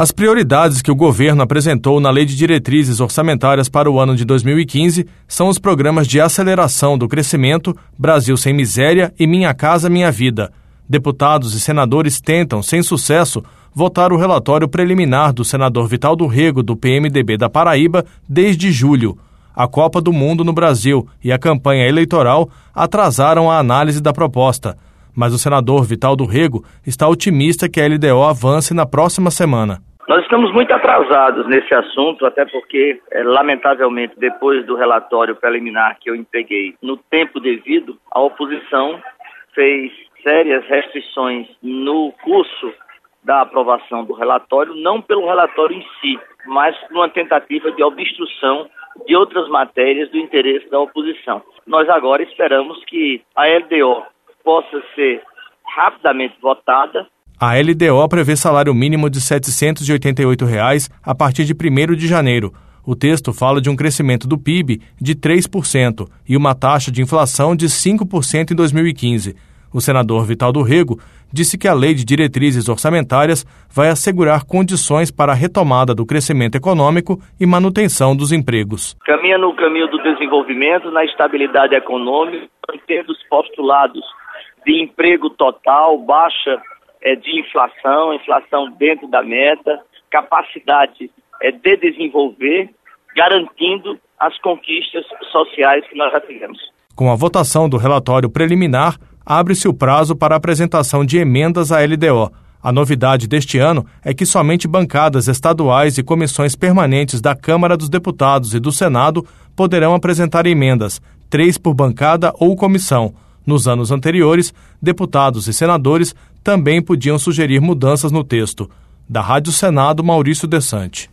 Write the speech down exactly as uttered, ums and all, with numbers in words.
As prioridades que o governo apresentou na Lei de Diretrizes Orçamentárias para o ano de dois mil e quinze são os programas de aceleração do crescimento, Brasil Sem Miséria e Minha Casa Minha Vida. Deputados e senadores tentam, sem sucesso, votar o relatório preliminar do senador Vitaldo Rego, do P M D B da Paraíba, desde julho. A Copa do Mundo no Brasil e a campanha eleitoral atrasaram a análise da proposta, mas o senador Vitaldo Rego está otimista que a L D O avance na próxima semana. Nós estamos muito atrasados nesse assunto, até porque, é, lamentavelmente, depois do relatório preliminar que eu entreguei no tempo devido, a oposição fez sérias restrições no curso da aprovação do relatório, não pelo relatório em si, mas por uma tentativa de obstrução de outras matérias do interesse da oposição. Nós agora esperamos que a L D O possa ser rapidamente votada. A L D O prevê salário mínimo de setecentos e oitenta e oito reais a partir de primeiro de janeiro. O texto fala de um crescimento do P I B de três por cento e uma taxa de inflação de cinco por cento em dois mil e quinze. O senador Vitaldo Rego disse que a Lei de Diretrizes Orçamentárias vai assegurar condições para a retomada do crescimento econômico e manutenção dos empregos. Caminha no caminho do desenvolvimento, na estabilidade econômica, mantendo os postulados de emprego total, baixa é, de inflação, inflação dentro da meta, capacidade é, de desenvolver, garantindo as conquistas sociais que nós já tivemos. Com a votação do relatório preliminar, abre-se o prazo para a apresentação de emendas à L D O. A novidade deste ano é que somente bancadas estaduais e comissões permanentes da Câmara dos Deputados e do Senado poderão apresentar emendas, três por bancada ou comissão. Nos anos anteriores, deputados e senadores também podiam sugerir mudanças no texto. Da Rádio Senado, Maurício Desante.